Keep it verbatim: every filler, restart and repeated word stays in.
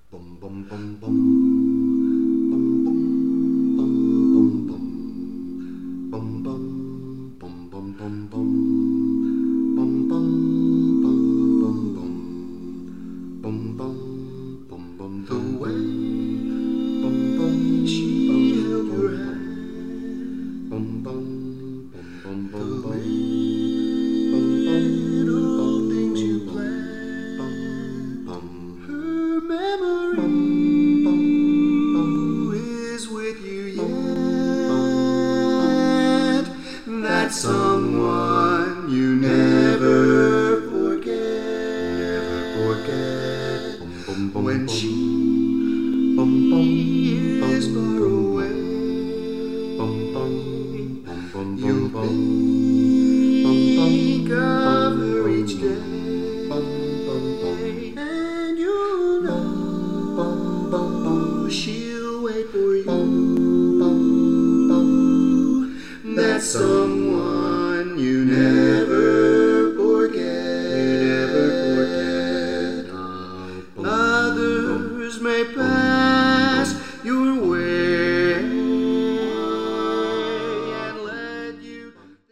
Bum bum bum bum. Bum bum bum bum bum. Bum bum bum bum bum bum. Bum bum bum bum bum. Bum bum bum bum bum. The way bum bum she held your hand. Bum bum bum bum bum bum. Little things you planned. Her memory is with you yet. That's someone you never forget. Never forget. When she is far away, you'll think of her each day, and you'll know she'll wait for you. That's all.